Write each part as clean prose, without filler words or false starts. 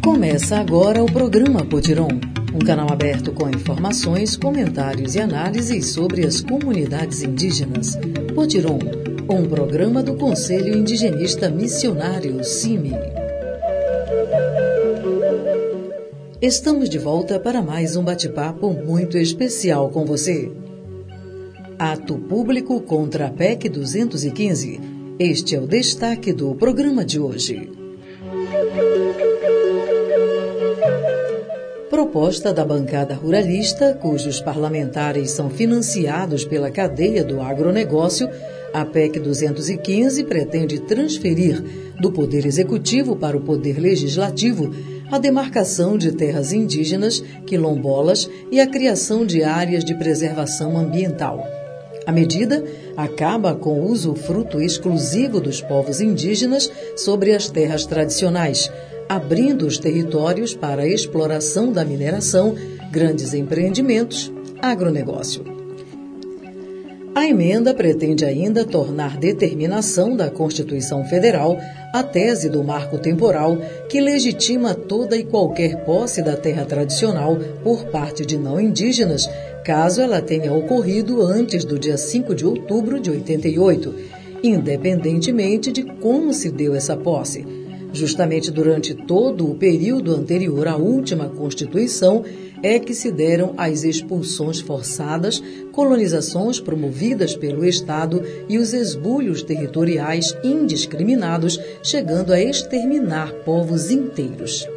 Começa agora o programa Potiron, um canal aberto com informações, comentários e análises sobre as comunidades indígenas. Potiron, um programa do Conselho Indigenista Missionário, CIMI. Estamos de volta para mais um bate-papo muito especial com você. Ato público contra a PEC 215. Este é o destaque do programa de hoje. Proposta da bancada ruralista, cujos parlamentares são financiados pela cadeia do agronegócio, a PEC 215 pretende transferir do Poder Executivo para o Poder Legislativo a demarcação de terras indígenas, quilombolas e a criação de áreas de preservação ambiental. A medida acaba com o usufruto exclusivo dos povos indígenas sobre as terras tradicionais, abrindo os territórios para a exploração da mineração, grandes empreendimentos, agronegócio. A emenda pretende ainda tornar determinação da Constituição Federal a tese do marco temporal que legitima toda e qualquer posse da terra tradicional por parte de não indígenas, caso ela tenha ocorrido antes do dia 5 de outubro de 88, independentemente de como se deu essa posse. Justamente durante todo o período anterior à última Constituição é que se deram as expulsões forçadas, colonizações promovidas pelo Estado e os esbulhos territoriais indiscriminados, chegando a exterminar povos inteiros.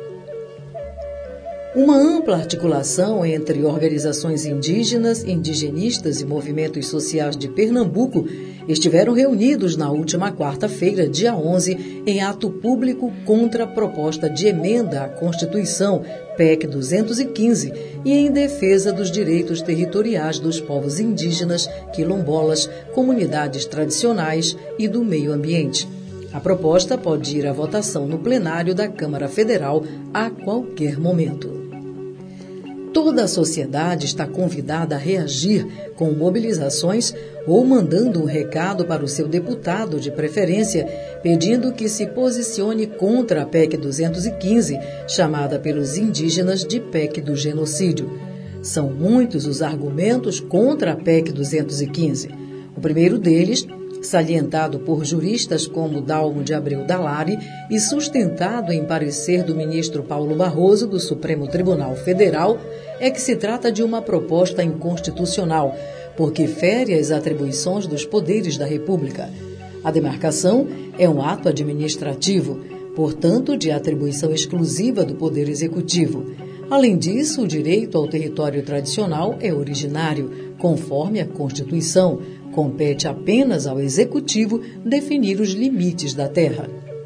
Uma ampla articulação entre organizações indígenas, indigenistas e movimentos sociais de Pernambuco estiveram reunidos na última quarta-feira, dia 11, em ato público contra a proposta de emenda à Constituição, PEC 215, e em defesa dos direitos territoriais dos povos indígenas, quilombolas, comunidades tradicionais e do meio ambiente. A proposta pode ir à votação no plenário da Câmara Federal a qualquer momento. Toda a sociedade está convidada a reagir com mobilizações ou mandando um recado para o seu deputado de preferência, pedindo que se posicione contra a PEC 215, chamada pelos indígenas de PEC do genocídio. São muitos os argumentos contra a PEC 215. O primeiro deles, salientado por juristas como Dalmo de Abreu Dalari e sustentado em parecer do ministro Paulo Barroso do Supremo Tribunal Federal, é que se trata de uma proposta inconstitucional, porque fere as atribuições dos poderes da República. A demarcação é um ato administrativo, portanto, de atribuição exclusiva do Poder Executivo. Além disso, o direito ao território tradicional é originário, conforme a Constituição. Compete apenas ao Executivo definir os limites da terra.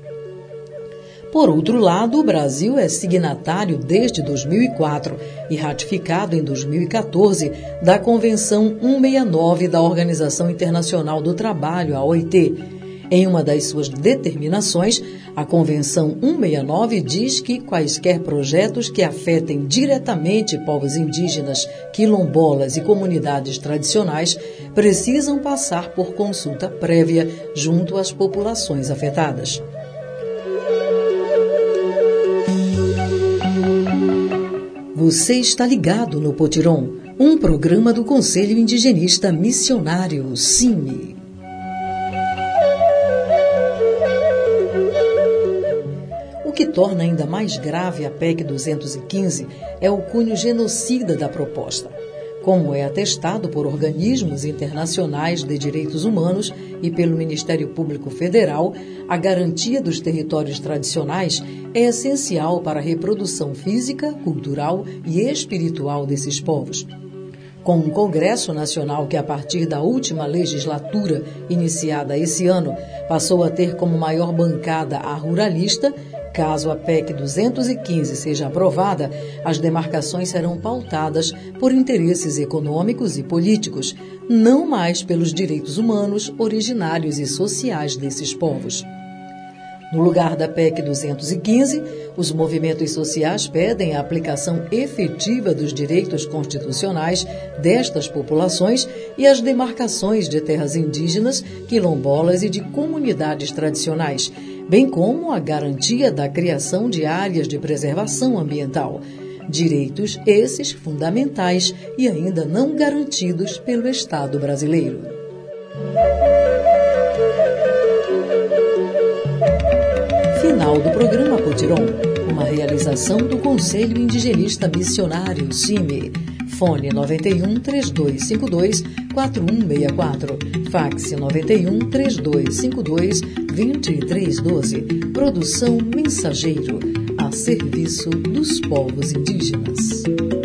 Por outro lado, o Brasil é signatário desde 2004 e ratificado em 2014 da Convenção 169 da Organização Internacional do Trabalho, a OIT. Em uma das suas determinações, a Convenção 169 diz que quaisquer projetos que afetem diretamente povos indígenas, quilombolas e comunidades tradicionais precisam passar por consulta prévia junto às populações afetadas. Você está ligado no Potiron, um programa do Conselho Indigenista Missionário, CIMI. O que torna ainda mais grave a PEC 215 é o cunho genocida da proposta. Como é atestado por organismos internacionais de direitos humanos e pelo Ministério Público Federal, a garantia dos territórios tradicionais é essencial para a reprodução física, cultural e espiritual desses povos. Com um Congresso Nacional que, a partir da última legislatura, iniciada esse ano, passou a ter como maior bancada a ruralista, caso a PEC 215 seja aprovada, as demarcações serão pautadas por interesses econômicos e políticos, não mais pelos direitos humanos, originários e sociais desses povos. No lugar da PEC 215, os movimentos sociais pedem a aplicação efetiva dos direitos constitucionais destas populações e as demarcações de terras indígenas, quilombolas e de comunidades tradicionais, bem como a garantia da criação de áreas de preservação ambiental. Direitos esses fundamentais e ainda não garantidos pelo Estado brasileiro. Final do programa Potiron, uma realização do Conselho Indigenista Missionário, CIMI. Fone 91 3252 4164. Fax 91 3252 2312. Produção Mensageiro, a serviço dos povos indígenas.